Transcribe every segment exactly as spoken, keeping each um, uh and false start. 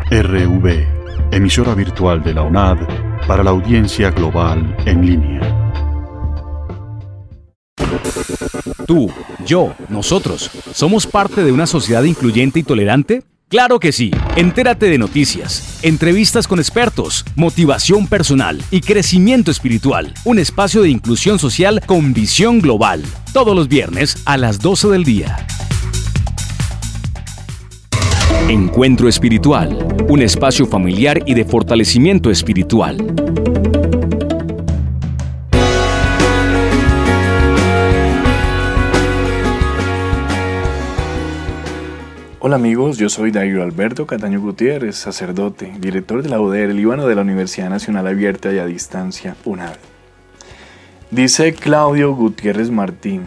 R V, emisora virtual de la U N A D para la audiencia global en línea. Tú, yo, nosotros, ¿somos parte de una sociedad incluyente y tolerante? ¡Claro que sí! Entérate de noticias, entrevistas con expertos, motivación personal y crecimiento espiritual. Un espacio de inclusión social con visión global. Todos los viernes a las doce del día. Encuentro Espiritual. Un espacio familiar y de fortalecimiento espiritual. Hola amigos, yo soy Dairo Alberto Cataño Gutiérrez, sacerdote, director de la U D E R Líbano de la Universidad Nacional Abierta y a Distancia, U N A D. Dice Claudio Gutiérrez Martín: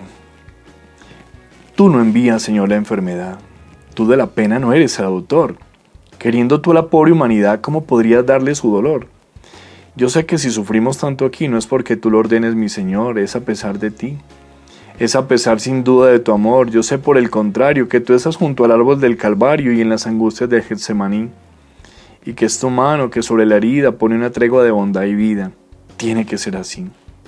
tú no envías, Señor, la enfermedad, tú de la pena no eres el autor. Queriendo tú a la pobre humanidad, ¿cómo podrías darle su dolor? Yo sé que si sufrimos tanto aquí no es porque tú lo ordenes, mi Señor, es a pesar de ti. Es a pesar sin duda de tu amor. Yo sé por el contrario que tú estás junto al árbol del Calvario y en las angustias de Getsemaní, y que es tu mano que sobre la herida pone una tregua de bondad y vida. Tiene que ser así.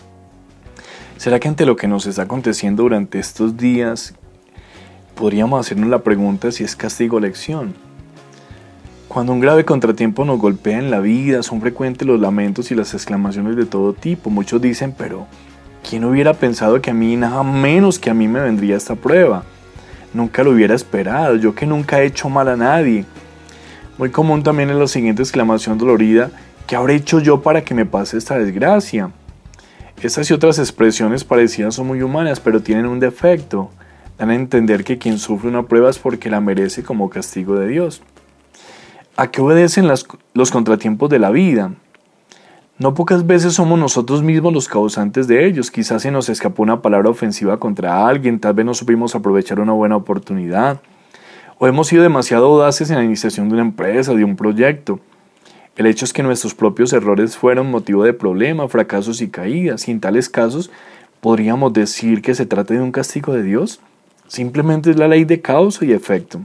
¿Será que ante lo que nos está aconteciendo durante estos días podríamos hacernos la pregunta si es castigo o lección? Cuando un grave contratiempo nos golpea en la vida, son frecuentes los lamentos y las exclamaciones de todo tipo. Muchos dicen, pero ¿quién hubiera pensado que a mí, nada menos que a mí, me vendría esta prueba? Nunca lo hubiera esperado, yo que nunca he hecho mal a nadie. Muy común también es la siguiente exclamación dolorida: ¿qué habré hecho yo para que me pase esta desgracia? Estas y otras expresiones parecidas son muy humanas, pero tienen un defecto. Dan a entender que quien sufre una prueba es porque la merece como castigo de Dios. ¿A qué obedecen las, los contratiempos de la vida? No pocas veces somos nosotros mismos los causantes de ellos. Quizás se nos escapó una palabra ofensiva contra alguien, tal vez no supimos aprovechar una buena oportunidad, o hemos sido demasiado audaces en la iniciación de una empresa, de un proyecto. El hecho es que nuestros propios errores fueron motivo de problemas, fracasos y caídas, y en tales casos, ¿podríamos decir que se trata de un castigo de Dios? Simplemente es la ley de causa y efecto.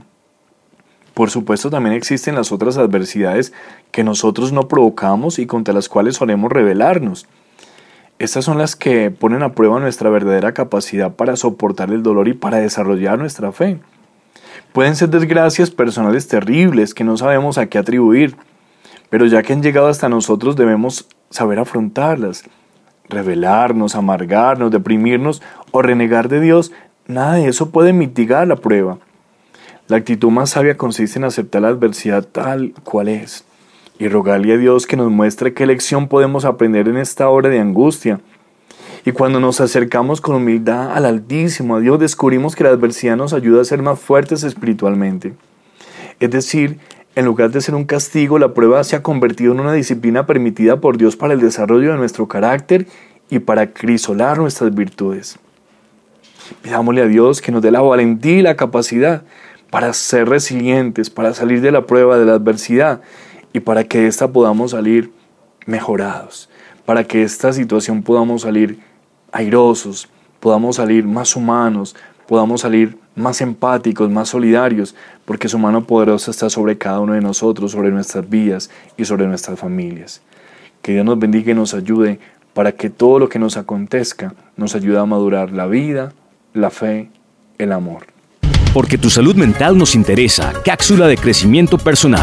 Por supuesto, también existen las otras adversidades que nosotros no provocamos y contra las cuales solemos rebelarnos. Estas son las que ponen a prueba nuestra verdadera capacidad para soportar el dolor y para desarrollar nuestra fe. Pueden ser desgracias personales terribles que no sabemos a qué atribuir, pero ya que han llegado hasta nosotros debemos saber afrontarlas. Rebelarnos, amargarnos, deprimirnos o renegar de Dios, nada de eso puede mitigar la prueba. La actitud más sabia consiste en aceptar la adversidad tal cual es y rogarle a Dios que nos muestre qué lección podemos aprender en esta hora de angustia. Y cuando nos acercamos con humildad al Altísimo, a Dios, descubrimos que la adversidad nos ayuda a ser más fuertes espiritualmente. Es decir, en lugar de ser un castigo, la prueba se ha convertido en una disciplina permitida por Dios para el desarrollo de nuestro carácter y para acrisolar nuestras virtudes. Pidámosle a Dios que nos dé la valentía y la capacidad para ser resilientes, para salir de la prueba de la adversidad y para que de esta podamos salir mejorados, para que de esta situación podamos salir airosos, podamos salir más humanos, podamos salir más empáticos, más solidarios, porque su mano poderosa está sobre cada uno de nosotros, sobre nuestras vidas y sobre nuestras familias. Que Dios nos bendiga y nos ayude para que todo lo que nos acontezca nos ayude a madurar la vida, la fe, el amor. Porque tu salud mental nos interesa. Cápsula de crecimiento personal.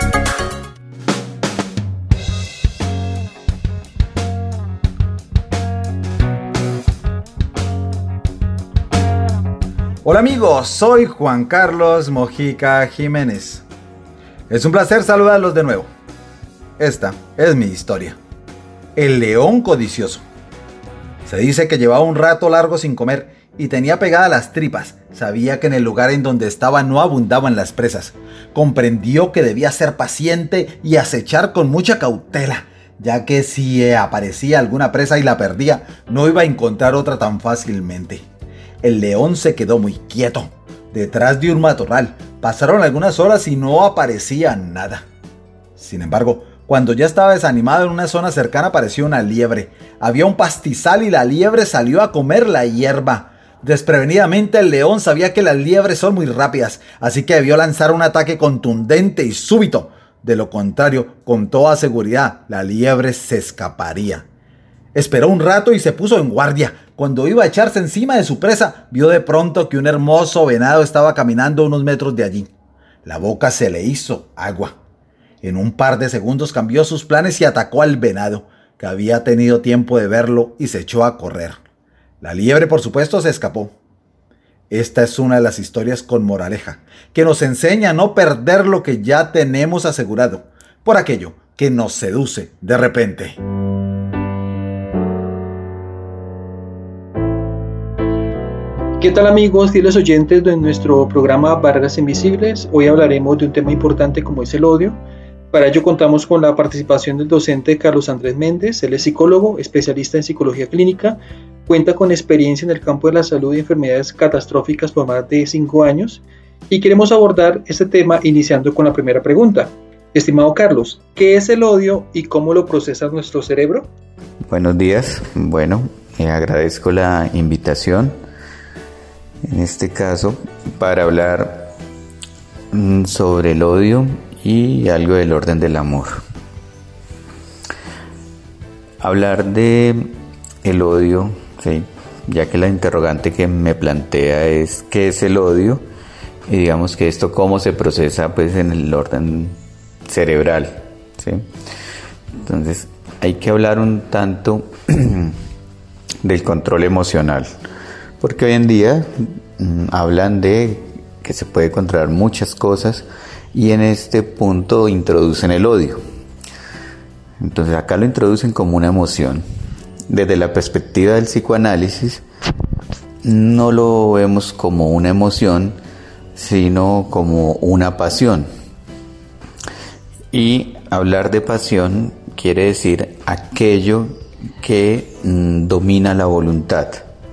Hola amigos, soy Juan Carlos Mojica Jiménez. Es un placer saludarlos de nuevo. Esta es mi historia. El león codicioso. Se dice que llevaba un rato largo sin comer y tenía pegadas las tripas. Sabía que en el lugar en donde estaba no abundaban las presas. Comprendió que debía ser paciente y acechar con mucha cautela, ya que si aparecía alguna presa y la perdía, no iba a encontrar otra tan fácilmente. El león se quedó muy quieto, detrás de un matorral. Pasaron algunas horas y no aparecía nada. Sin embargo, cuando ya estaba desanimado, en una zona cercana apareció una liebre. Había un pastizal y la liebre salió a comer la hierba. Desprevenidamente el león sabía que las liebres son muy rápidas, así que debió lanzar un ataque contundente y súbito. De lo contrario, con toda seguridad, la liebre se escaparía. Esperó un rato y se puso en guardia. Cuando iba a echarse encima de su presa, vio de pronto que un hermoso venado estaba caminando unos metros de allí. La boca se le hizo agua. En un par de segundos cambió sus planes y atacó al venado, que había tenido tiempo de verlo, y se echó a correr. La liebre, por supuesto, se escapó. Esta es una de las historias con moraleja, que nos enseña a no perder lo que ya tenemos asegurado, por aquello que nos seduce de repente. ¿Qué tal, amigos, fieles oyentes de nuestro programa Barreras Invisibles? Hoy hablaremos de un tema importante como es el odio. Para ello contamos con la participación del docente Carlos Andrés Méndez. Él es psicólogo, especialista en psicología clínica, cuenta con experiencia en el campo de la salud y enfermedades catastróficas por más de cinco años y queremos abordar este tema iniciando con la primera pregunta. Estimado Carlos, ¿qué es el odio y cómo lo procesa nuestro cerebro? Buenos días, bueno, eh, agradezco la invitación. En este caso, para hablar mm, sobre el odio y algo del orden del amor. Hablar de el odio, sí, ya que la interrogante que me plantea es ¿qué es el odio? Y digamos que esto cómo se procesa pues en el orden cerebral, ¿sí? Entonces hay que hablar un tanto del control emocional. Porque hoy en día mmm, hablan de que se puede controlar muchas cosas y en este punto introducen el odio. Entonces acá lo introducen como una emoción. Desde la perspectiva del psicoanálisis no lo vemos como una emoción, sino como una pasión. Y hablar de pasión quiere decir aquello que mmm, domina la voluntad.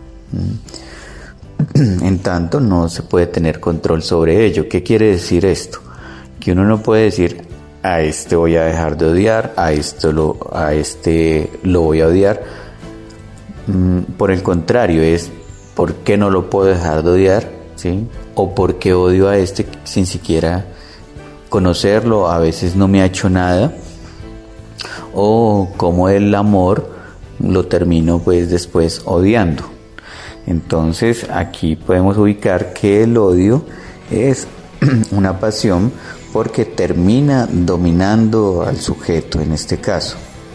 En tanto no se puede tener control sobre ello. ¿Qué quiere decir esto? Que uno no puede decir a este voy a dejar de odiar, a esto lo, a este lo voy a odiar. Por el contrario, es ¿por qué no lo puedo dejar de odiar? ¿Sí? O ¿por qué odio a este sin siquiera conocerlo? A veces no me ha hecho nada. O como el amor lo termino pues después odiando. Entonces aquí podemos ubicar que el odio es una pasión porque termina dominando al sujeto en este caso.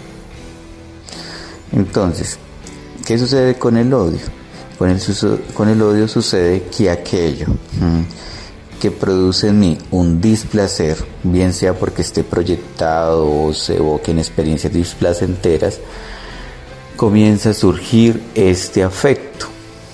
Entonces, ¿qué sucede con el odio? Con el, con el odio sucede que aquello mmm, que produce en mí un displacer, bien sea porque esté proyectado o se evoque en experiencias displacenteras, comienza a surgir este afecto.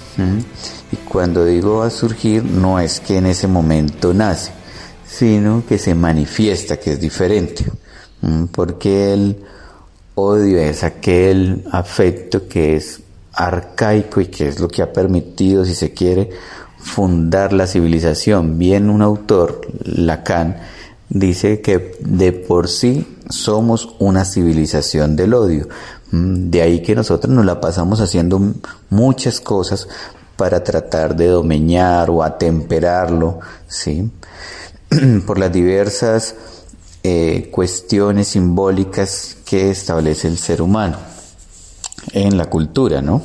Y cuando digo a surgir, no es que en ese momento nace, sino que se manifiesta, que es diferente, porque el odio es aquel afecto que es arcaico y que es lo que ha permitido, si se quiere, fundar la civilización. Bien, un autor, Lacan, dice que de por sí somos una civilización del odio. De ahí que nosotros nos la pasamos haciendo muchas cosas para tratar de domeñar o atemperarlo, ¿sí? Por las diversas eh, cuestiones simbólicas que establece el ser humano en la cultura, ¿no?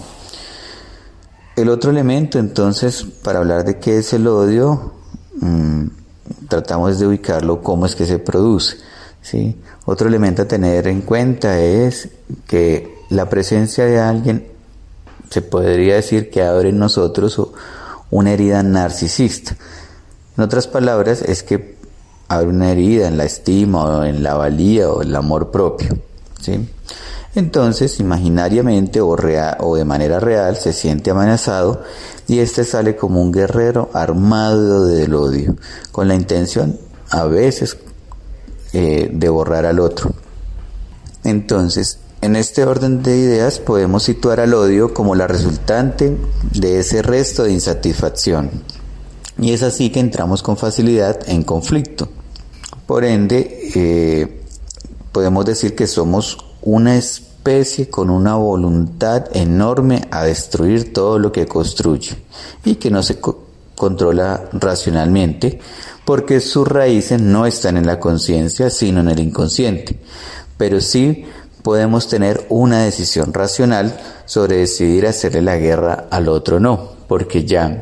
El otro elemento, entonces, para hablar de qué es el odio, mmm, tratamos de ubicarlo cómo es que se produce, ¿sí? Otro elemento a tener en cuenta es que la presencia de alguien se podría decir que abre en nosotros una herida narcisista. En otras palabras, es que abre una herida en la estima o en la valía o el amor propio, ¿sí? Entonces, imaginariamente o, real, o de manera real, se siente amenazado y este sale como un guerrero armado del odio, con la intención, a veces, eh, de borrar al otro. Entonces, en este orden de ideas podemos situar al odio como la resultante de ese resto de insatisfacción. Y es así que entramos con facilidad en conflicto. Por ende, eh, podemos decir que somos una especie con una voluntad enorme a destruir todo lo que construye y que no se co- controla racionalmente, porque sus raíces no están en la conciencia, sino en el inconsciente. Pero sí podemos tener una decisión racional sobre decidir hacerle la guerra al otro o no, porque ya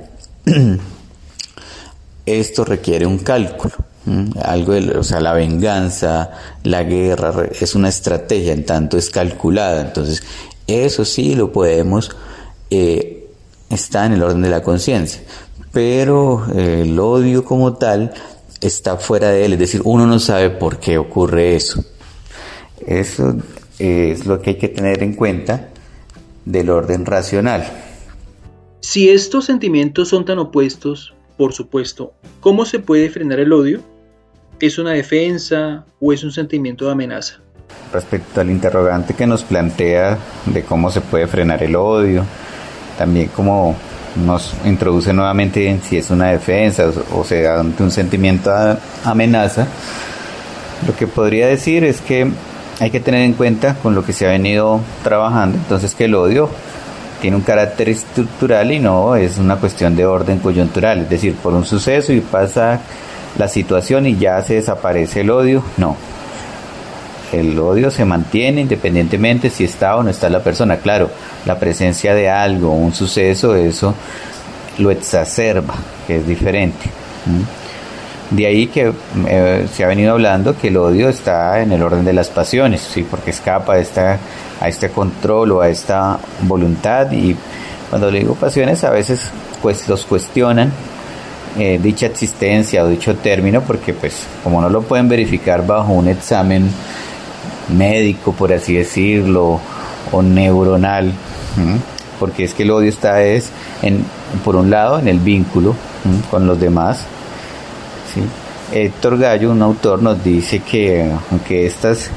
esto requiere un cálculo. Algo de, o sea, la venganza, la guerra es una estrategia, en tanto es calculada. Entonces, eso sí lo podemos, eh, está en el orden de la conciencia, pero eh, el odio como tal está fuera de él, es decir, uno no sabe por qué ocurre eso. Eso eh, es lo que hay que tener en cuenta del orden racional. Si estos sentimientos son tan opuestos, por supuesto, ¿cómo se puede frenar el odio? ¿Es una defensa o es un sentimiento de amenaza? Respecto al interrogante que nos plantea de cómo se puede frenar el odio, también como nos introduce nuevamente en si es una defensa o, o sea, ante un sentimiento de amenaza, lo que podría decir es que hay que tener en cuenta con lo que se ha venido trabajando, entonces que el odio tiene un carácter estructural y no es una cuestión de orden coyuntural, es decir, por un suceso y pasa la situación y ya se desaparece el odio. No, el odio se mantiene independientemente si está o no está la persona. Claro, la presencia de algo, un suceso, eso lo exacerba, que es diferente. De ahí que eh, se ha venido hablando que el odio está en el orden de las pasiones, sí, porque escapa a, esta, a este control o a esta voluntad. Y cuando le digo pasiones, a veces pues los cuestionan Eh, dicha existencia o dicho término, porque pues como no lo pueden verificar bajo un examen médico, por así decirlo, o neuronal, ¿sí? Porque es que el odio está es en, por un lado en el vínculo, ¿sí?, con los demás, ¿sí? Héctor Gallo, un autor, nos dice que aunque estas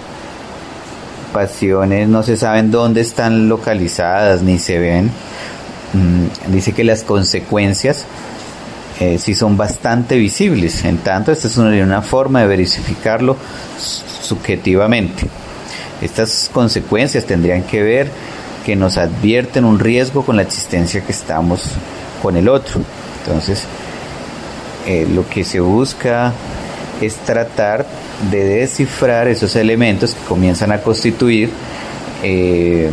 pasiones no se saben dónde están localizadas ni se ven, mmm, dice que las consecuencias Eh, sí son bastante visibles, en tanto esta es una, una forma de verificarlo subjetivamente. Estas consecuencias tendrían que ver que nos advierten un riesgo con la existencia que estamos con el otro. Entonces eh, lo que se busca es tratar de descifrar esos elementos que comienzan a constituir eh,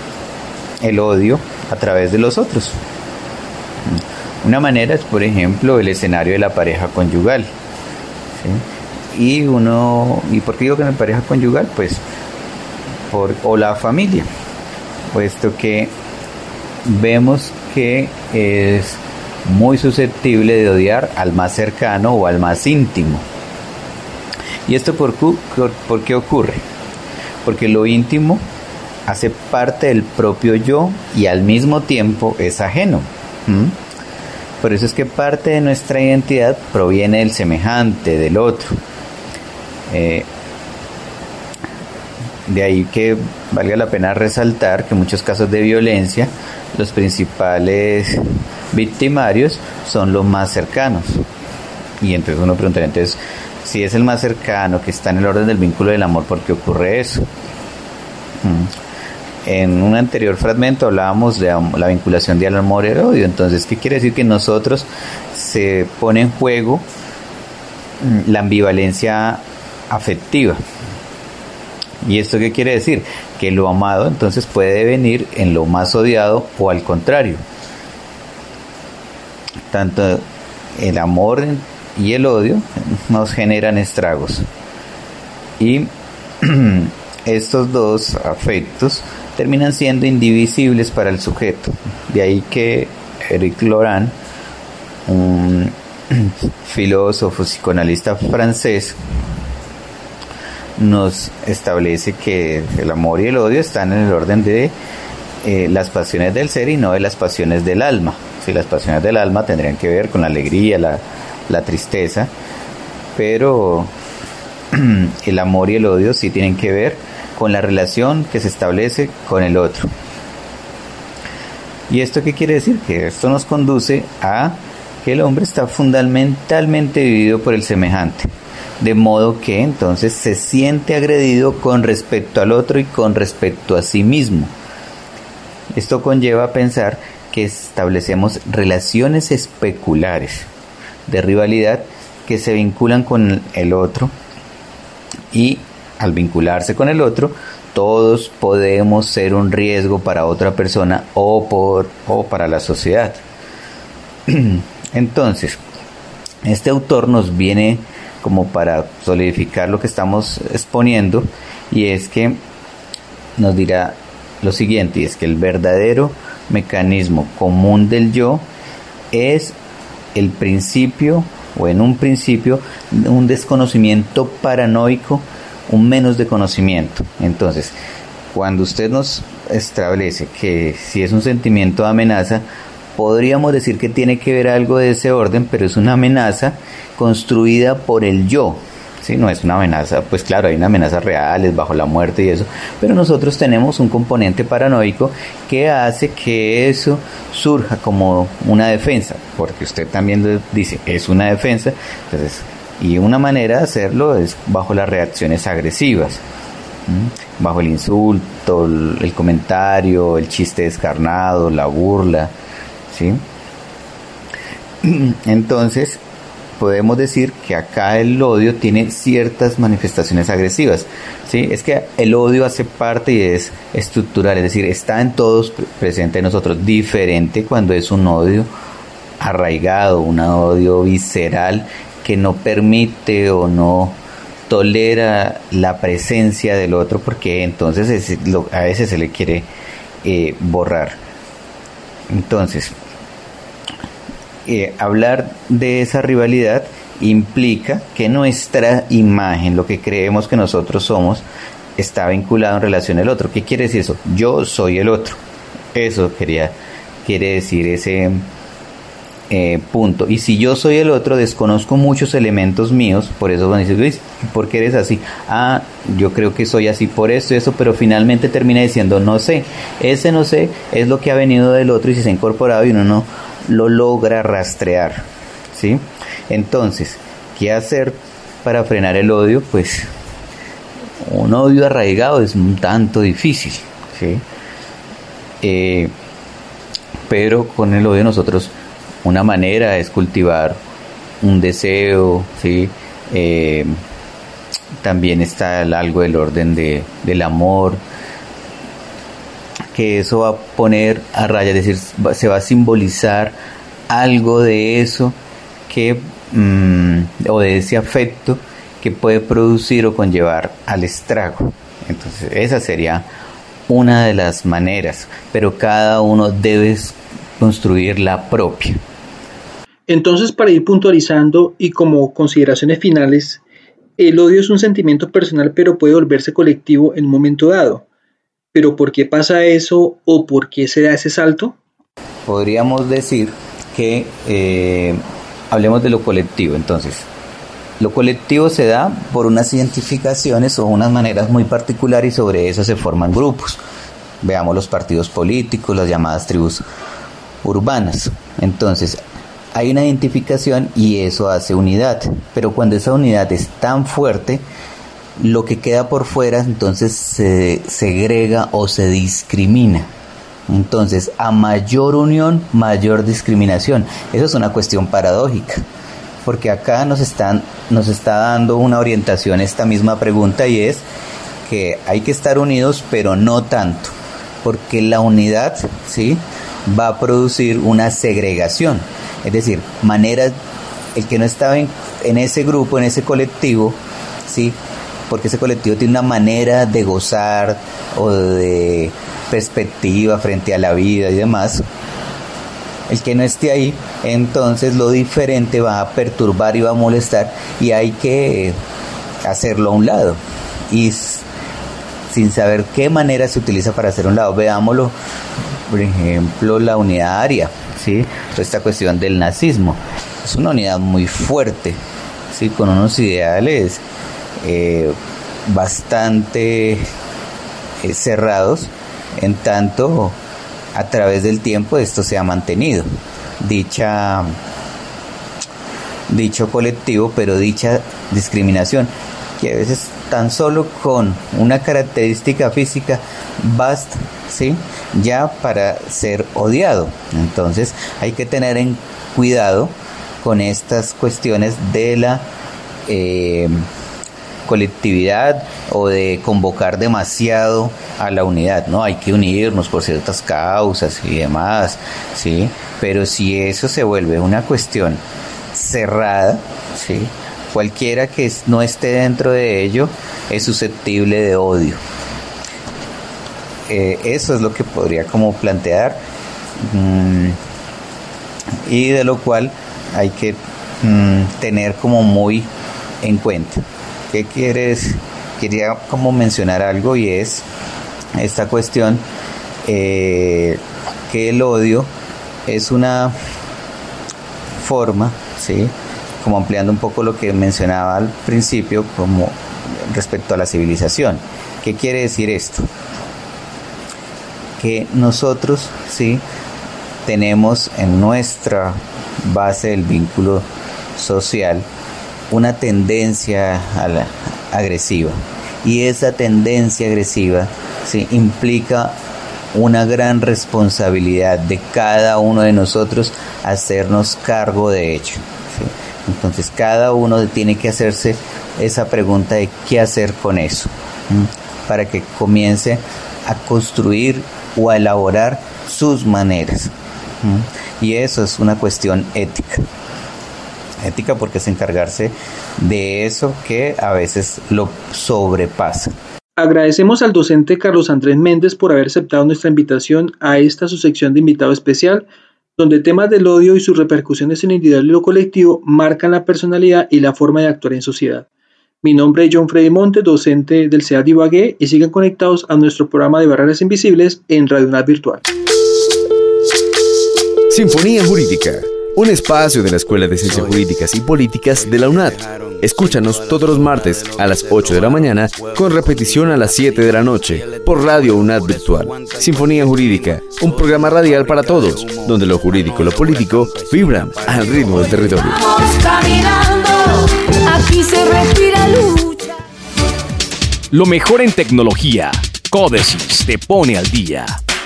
el odio a través de los otros. Una manera es, por ejemplo, el escenario de la pareja conyugal, ¿sí? Y uno, ¿y por qué digo que en la pareja conyugal? Pues, por, o la familia, puesto que vemos que es muy susceptible de odiar al más cercano o al más íntimo. ¿Y esto por, por, por qué ocurre? Porque lo íntimo hace parte del propio yo y al mismo tiempo es ajeno. ¿Mm? Por eso es que parte de nuestra identidad proviene del semejante, del otro. Eh, de ahí que valga la pena resaltar que en muchos casos de violencia los principales victimarios son los más cercanos. Y entonces uno pregunta, entonces, si es el más cercano, que está en el orden del vínculo del amor, ¿por qué ocurre eso? Mm. En un anterior fragmento hablábamos de la vinculación de amor y el odio. Entonces, ¿qué quiere decir? Que en nosotros se pone en juego la ambivalencia afectiva. ¿Y esto qué quiere decir? Que lo amado entonces puede devenir en lo más odiado o al contrario. Tanto el amor y el odio nos generan estragos. Y estos dos afectos terminan siendo indivisibles para el sujeto. De ahí que Éric Laurent, un filósofo psicoanalista francés, nos establece que el amor y el odio están en el orden de eh, las pasiones del ser y no de las pasiones del alma. Si las pasiones del alma tendrían que ver con la alegría, la, la tristeza, pero el amor y el odio sí tienen que ver con la relación que se establece con el otro. ¿Y esto qué quiere decir? Que esto nos conduce a que el hombre está fundamentalmente dividido por el semejante, de modo que entonces se siente agredido con respecto al otro y con respecto a sí mismo. Esto conlleva a pensar que establecemos relaciones especulares de rivalidad que se vinculan con el otro, y al vincularse con el otro, todos podemos ser un riesgo para otra persona o, por, o para la sociedad. Entonces, este autor nos viene como para solidificar lo que estamos exponiendo, y es que nos dirá lo siguiente, y es que el verdadero mecanismo común del yo es el principio, o en un principio, un desconocimiento paranoico, un menos de conocimiento. Entonces, cuando usted nos establece que si es un sentimiento de amenaza, podríamos decir que tiene que ver algo de ese orden, pero es una amenaza construida por el yo, ¿sí? No es una amenaza, pues claro, hay una amenaza reales bajo la muerte y eso, pero nosotros tenemos un componente paranoico que hace que eso surja como una defensa, porque usted también dice, es una defensa, entonces, y una manera de hacerlo es bajo las reacciones agresivas, ¿sí? Bajo el insulto, el, el comentario, el chiste descarnado, la burla, ¿sí? Entonces podemos decir que acá el odio tiene ciertas manifestaciones agresivas, ¿sí? Es que el odio hace parte y es estructural, es decir, está en todos, presente en nosotros, diferente cuando es un odio arraigado, un odio visceral que no permite o no tolera la presencia del otro, porque entonces es, lo, a veces se le quiere eh, borrar. Entonces, Eh, hablar de esa rivalidad implica que nuestra imagen, lo que creemos que nosotros somos, está vinculado en relación al otro. ¿Qué quiere decir eso? Yo soy el otro. Eso quería, quiere decir ese eh, punto. Y si yo soy el otro, desconozco muchos elementos míos. Por eso van a decir, Luis, ¿por qué eres así? Ah, yo creo que soy así por esto y eso, pero finalmente termina diciendo no sé. Ese no sé es lo que ha venido del otro y si se ha incorporado y uno no lo logra rastrear, ¿sí? Entonces, ¿qué hacer para frenar el odio? Pues un odio arraigado es un tanto difícil, ¿sí? Eh, pero con el odio nosotros, una manera es cultivar un deseo, ¿sí? Eh, también está el, algo del orden de, del amor, que eso va a poner a raya, es decir, se va a simbolizar algo de eso que mmm, o de ese afecto que puede producir o conllevar al estrago. Entonces esa sería una de las maneras, pero cada uno debe construir la propia. Entonces, para ir puntualizando y como consideraciones finales, el odio es un sentimiento personal, pero puede volverse colectivo en un momento dado. ¿Pero por qué pasa eso o por qué se da ese salto? Podríamos decir que eh, hablemos de lo colectivo. Entonces, lo colectivo se da por unas identificaciones o unas maneras muy particulares y sobre eso se forman grupos. Veamos los partidos políticos, las llamadas tribus urbanas. Entonces, hay una identificación y eso hace unidad, pero cuando esa unidad es tan fuerte, lo que queda por fuera entonces se segrega o se discrimina. Entonces, a mayor unión, mayor discriminación. Eso es una cuestión paradójica, porque acá nos están, nos está dando una orientación esta misma pregunta, y es que hay que estar unidos, pero no tanto, porque la unidad, ¿sí?, va a producir una segregación. Es decir, maneras, el que no estaba en, en ese grupo, en ese colectivo, ¿sí?, porque ese colectivo tiene una manera de gozar o de perspectiva frente a la vida y demás, el que no esté ahí, entonces lo diferente va a perturbar y va a molestar, y hay que hacerlo a un lado, y sin saber qué manera se utiliza para hacer a un lado. Veámoslo, por ejemplo, la unidad aria, ¿sí? Esta cuestión del nazismo es una unidad muy fuerte, ¿sí?, con unos ideales Eh, bastante eh, cerrados, en tanto a través del tiempo esto se ha mantenido, dicha dicho colectivo, pero dicha discriminación, que a veces tan solo con una característica física basta, ¿sí?, ya para ser odiado. Entonces hay que tener en cuidado con estas cuestiones de la eh, colectividad o de convocar demasiado a la unidad, ¿no? Hay que unirnos por ciertas causas y demás, ¿sí? Pero si eso se vuelve una cuestión cerrada, ¿sí? Cualquiera que no esté dentro de ello es susceptible de odio. Eh, eso es lo que podría como plantear, mmm, y de lo cual hay que mmm, tener como muy en cuenta. ¿Qué quieres? Quería como mencionar algo, y es esta cuestión eh, que el odio es una forma, ¿sí? Como ampliando un poco lo que mencionaba al principio, como respecto a la civilización. ¿Qué quiere decir esto? Que nosotros, ¿sí?, tenemos en nuestra base del vínculo social una tendencia a la agresiva, y esa tendencia agresiva, ¿sí?, implica una gran responsabilidad de cada uno de nosotros hacernos cargo de ello, ¿sí? Entonces cada uno tiene que hacerse esa pregunta de qué hacer con eso, ¿sí?, para que comience a construir o a elaborar sus maneras, ¿sí? Y eso es una cuestión ética. Ética porque es encargarse de eso que a veces lo sobrepasa. Agradecemos al docente Carlos Andrés Méndez por haber aceptado nuestra invitación a esta su sección de invitado especial, donde temas del odio y sus repercusiones en el individual y lo colectivo marcan la personalidad y la forma de actuar en sociedad. Mi nombre es John Freddy Montes, docente del C E A D Ibagué, y sigan conectados a nuestro programa de Barreras Invisibles en Radio UNAD Virtual. Sinfonía Jurídica, un espacio de la Escuela de Ciencias Jurídicas y Políticas de la UNAD. Escúchanos todos los martes a las ocho de la mañana, con repetición a las siete de la noche, por Radio UNAD Virtual. Sinfonía Jurídica, un programa radial para todos, donde lo jurídico y lo político vibran al ritmo del territorio. Vamos caminando, aquí se respira lucha. Lo mejor en tecnología, Códesis te pone al día.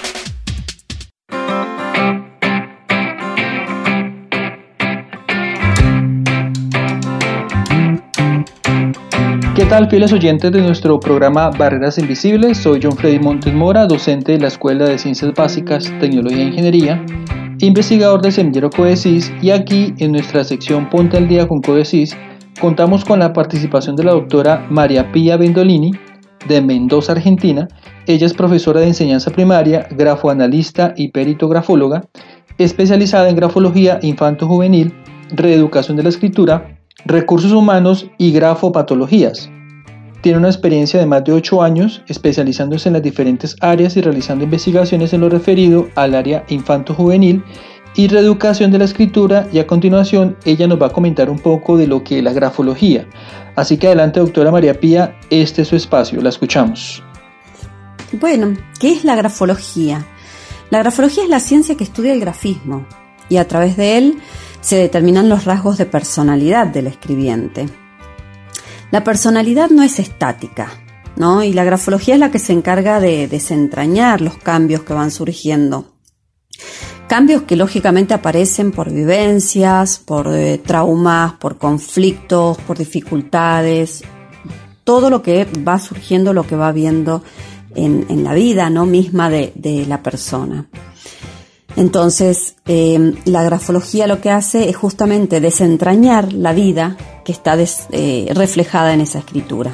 ¿Qué tal, fieles oyentes de nuestro programa Barreras Invisibles? Soy John Freddy Montes Mora, docente de la Escuela de Ciencias Básicas, Tecnología e Ingeniería, investigador del semillero Codesis, y aquí en nuestra sección Ponte al Día con Codesis contamos con la participación de la doctora María Pía Bendolini, de Mendoza, Argentina. Ella es profesora de enseñanza primaria, grafoanalista y peritografóloga, especializada en grafología infanto-juvenil, reeducación de la escritura, recursos humanos y grafopatologías. Tiene una experiencia de más de ocho años especializándose en las diferentes áreas y realizando investigaciones en lo referido al área infanto-juvenil y reeducación de la escritura, y a continuación ella nos va a comentar un poco de lo que es la grafología. Así que adelante, doctora María Pía, este es su espacio, la escuchamos. Bueno, ¿qué es la grafología? La grafología es la ciencia que estudia el grafismo, y a través de él se determinan los rasgos de personalidad del escribiente. La personalidad no es estática, ¿no? Y la grafología es la que se encarga de desentrañar los cambios que van surgiendo. Cambios que lógicamente aparecen por vivencias, por eh, traumas, por conflictos, por dificultades, todo lo que va surgiendo, lo que va viendo en, en la vida, ¿no?, misma de, de la persona. Entonces, eh, la grafología lo que hace es justamente desentrañar la vida que está des, eh, reflejada en esa escritura.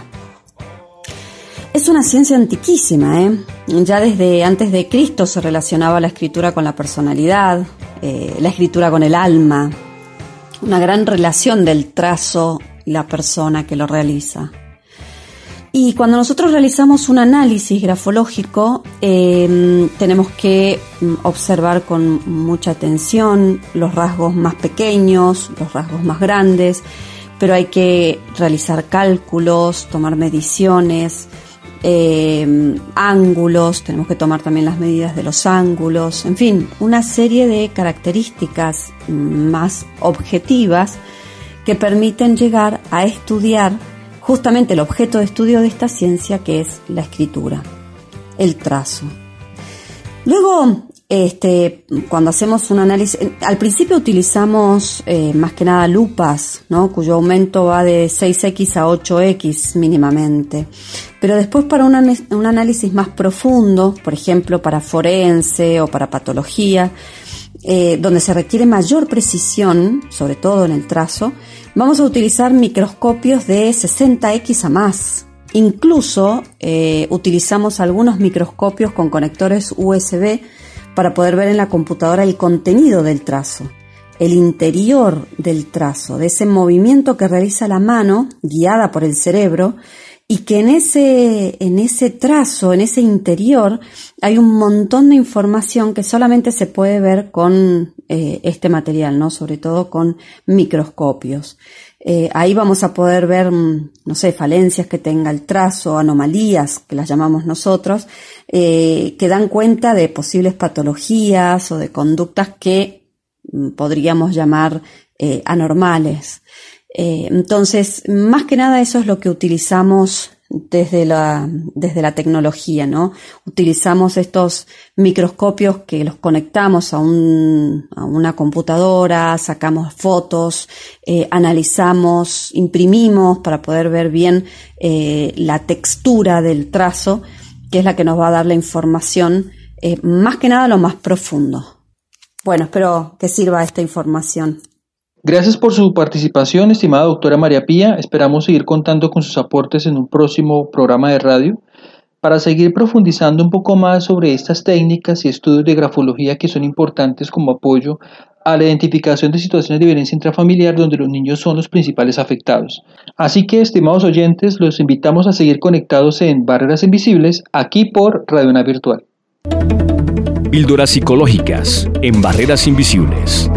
Es una ciencia antiquísima, ¿eh? Ya desde antes de Cristo se relacionaba la escritura con la personalidad, eh, la escritura con el alma, una gran relación del trazo y la persona que lo realiza. Y cuando nosotros realizamos un análisis grafológico, eh, tenemos que observar con mucha atención los rasgos más pequeños, los rasgos más grandes, pero hay que realizar cálculos, tomar mediciones, eh, ángulos, tenemos que tomar también las medidas de los ángulos, en fin, una serie de características más objetivas que permiten llegar a estudiar justamente el objeto de estudio de esta ciencia, que es la escritura, el trazo. Luego, Este, cuando hacemos un análisis, al principio utilizamos eh, más que nada lupas, ¿no? Cuyo aumento va de seis equis a ocho equis mínimamente. Pero después para un, un análisis más profundo, por ejemplo para forense o para patología, eh, donde se requiere mayor precisión, sobre todo en el trazo, vamos a utilizar microscopios de sesenta equis a más. Incluso eh, utilizamos algunos microscopios con conectores U S B para poder ver en la computadora el contenido del trazo, el interior del trazo, de ese movimiento que realiza la mano guiada por el cerebro, y que en ese, en ese trazo, en ese interior, hay un montón de información que solamente se puede ver con eh, este material, ¿no? Sobre todo con microscopios. Eh, ahí vamos a poder ver, no sé, falencias que tenga el trazo, anomalías, que las llamamos nosotros, eh, que dan cuenta de posibles patologías o de conductas que mm, podríamos llamar eh, anormales. Eh, entonces, más que nada eso es lo que utilizamos desde la, desde la tecnología, ¿no? Utilizamos estos microscopios que los conectamos a, un, a una computadora, sacamos fotos, eh, analizamos, imprimimos para poder ver bien eh, la textura del trazo, que es la que nos va a dar la información, eh, más que nada lo más profundo. Bueno, espero que sirva esta información. Gracias por su participación, estimada doctora María Pía. Esperamos seguir contando con sus aportes en un próximo programa de radio para seguir profundizando un poco más sobre estas técnicas y estudios de grafología que son importantes como apoyo a la identificación de situaciones de violencia intrafamiliar donde los niños son los principales afectados. Así que, estimados oyentes, los invitamos a seguir conectados en Barreras Invisibles, aquí por Radio UNAD Virtual. Píldoras psicológicas en Barreras Invisibles.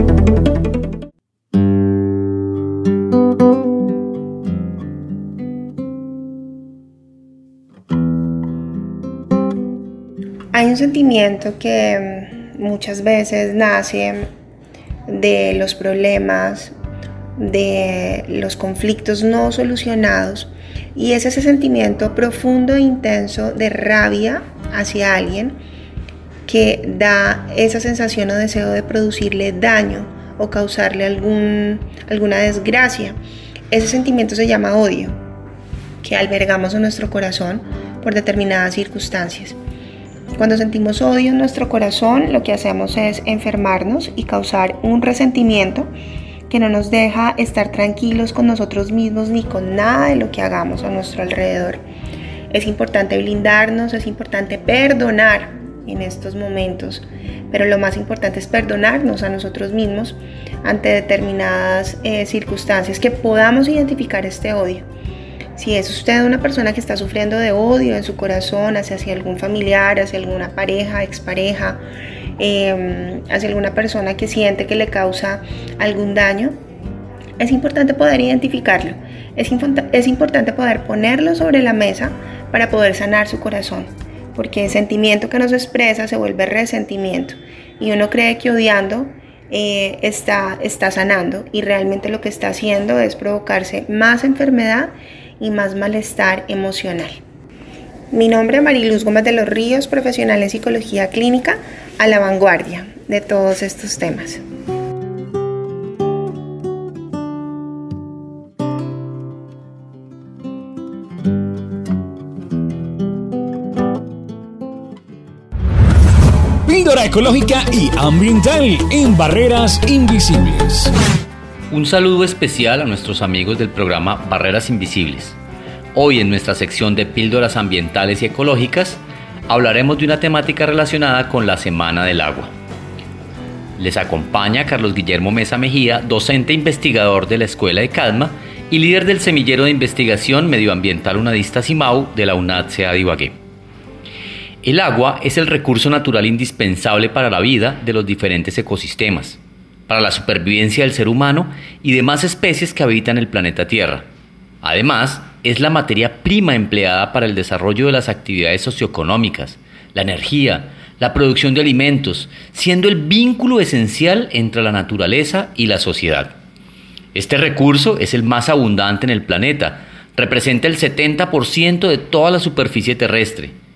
Hay un sentimiento que muchas veces nace de los problemas, de los conflictos no solucionados, y es ese sentimiento profundo e intenso de rabia hacia alguien que da esa sensación o deseo de producirle daño o causarle algún, alguna desgracia. Ese sentimiento se llama odio, que albergamos en nuestro corazón por determinadas circunstancias. Cuando sentimos odio en nuestro corazón, lo que hacemos es enfermarnos y causar un resentimiento que no nos deja estar tranquilos con nosotros mismos ni con nada de lo que hagamos a nuestro alrededor. Es importante blindarnos, es importante perdonar en estos momentos, pero lo más importante es perdonarnos a nosotros mismos ante determinadas eh, circunstancias que podamos identificar este odio. Si es usted una persona que está sufriendo de odio en su corazón hacia, hacia algún familiar, hacia alguna pareja, expareja, eh, hacia alguna persona que siente que le causa algún daño, es importante poder identificarlo. Es, imp- es importante poder ponerlo sobre la mesa para poder sanar su corazón, porque el sentimiento que nos expresa se vuelve resentimiento y uno cree que odiando eh, está, está sanando, y realmente lo que está haciendo es provocarse más enfermedad y más malestar emocional. Mi nombre es Mariluz Gómez de los Ríos, profesional en psicología clínica, a la vanguardia de todos estos temas. Píldora ecológica y ambiental en Barreras Invisibles. Un saludo especial a nuestros amigos del programa Barreras Invisibles. Hoy en nuestra sección de píldoras ambientales y ecológicas hablaremos de una temática relacionada con la Semana del Agua. Les acompaña Carlos Guillermo Mesa Mejía, docente e investigador de la Escuela de Cadma y líder del semillero de investigación medioambiental unadista CIMAU de la UNAD C E A de Ibagué. El agua es el recurso natural indispensable para la vida de los diferentes ecosistemas, para la supervivencia del ser humano y demás especies que habitan el planeta Tierra. Además, es la materia prima empleada para el desarrollo de las actividades socioeconómicas, la energía, la producción de alimentos, siendo el vínculo esencial entre la naturaleza y la sociedad. Este recurso es el más abundante en el planeta, representa el setenta por ciento de toda la superficie terrestre.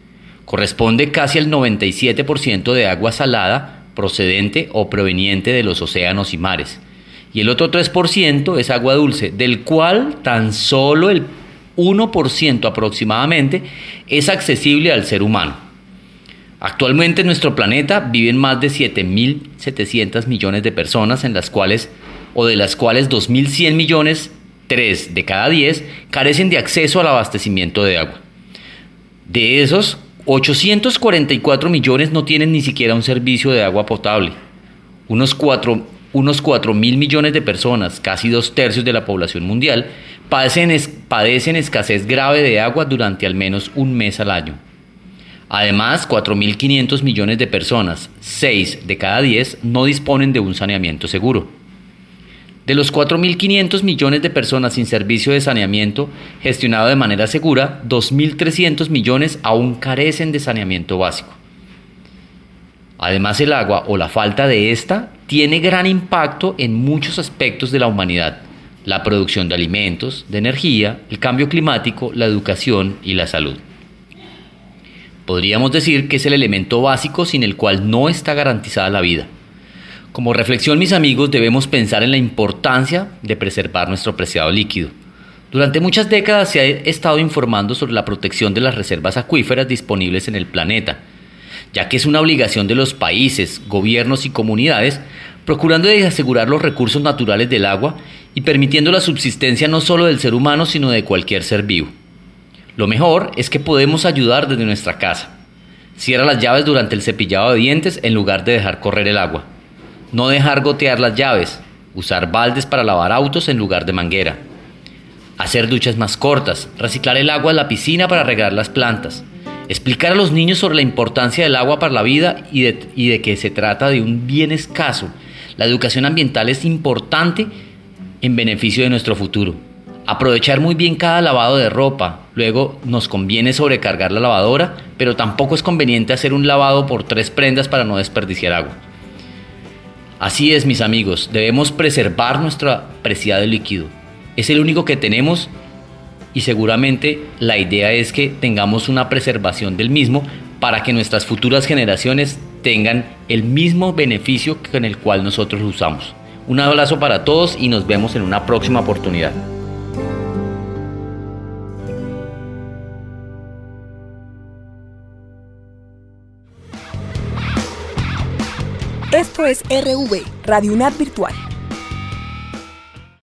Corresponde casi al noventa y siete por ciento de agua salada procedente o proveniente de los océanos y mares. Y el otro tres por ciento es agua dulce, del cual tan solo el uno por ciento aproximadamente es accesible al ser humano. Actualmente en nuestro planeta viven más de siete mil setecientos millones de personas, en las cuales, o de las cuales dos mil cien millones, tres de cada diez, carecen de acceso al abastecimiento de agua. De esos, ochocientos cuarenta y cuatro millones no tienen ni siquiera un servicio de agua potable. Unos cuatro Unos cuatro mil millones de personas, casi dos tercios de la población mundial, padecen, es, padecen escasez grave de agua durante al menos un mes al año. Además, cuatro mil quinientos millones de personas, seis de cada diez, no disponen de un saneamiento seguro. De los cuatro mil quinientos millones de personas sin servicio de saneamiento gestionado de manera segura, dos mil trescientos millones aún carecen de saneamiento básico. Además, el agua o la falta de esta tiene gran impacto en muchos aspectos de la humanidad: la producción de alimentos, de energía, el cambio climático, la educación y la salud. Podríamos decir que es el elemento básico sin el cual no está garantizada la vida. Como reflexión, mis amigos, debemos pensar en la importancia de preservar nuestro preciado líquido. Durante muchas décadas se ha estado informando sobre la protección de las reservas acuíferas disponibles en el planeta, ya que es una obligación de los países, gobiernos y comunidades, procurando asegurar los recursos naturales del agua y permitiendo la subsistencia no solo del ser humano, sino de cualquier ser vivo. Lo mejor es que podemos ayudar desde nuestra casa. Cierra las llaves durante el cepillado de dientes en lugar de dejar correr el agua. No dejar gotear las llaves. Usar baldes para lavar autos en lugar de manguera. Hacer duchas más cortas. Reciclar el agua en la piscina para regar las plantas. Explicar a los niños sobre la importancia del agua para la vida y de, y de que se trata de un bien escaso. La educación ambiental es importante en beneficio de nuestro futuro. Aprovechar muy bien cada lavado de ropa. Luego nos conviene sobrecargar la lavadora, pero tampoco es conveniente hacer un lavado por tres prendas para no desperdiciar agua. Así es, mis amigos, debemos preservar nuestro preciado líquido. Es el único que tenemos y seguramente la idea es que tengamos una preservación del mismo para que nuestras futuras generaciones tengan el mismo beneficio con el cual nosotros lo usamos. Un abrazo para todos y nos vemos en una próxima oportunidad. Esto es R V, Radio UNAD Virtual.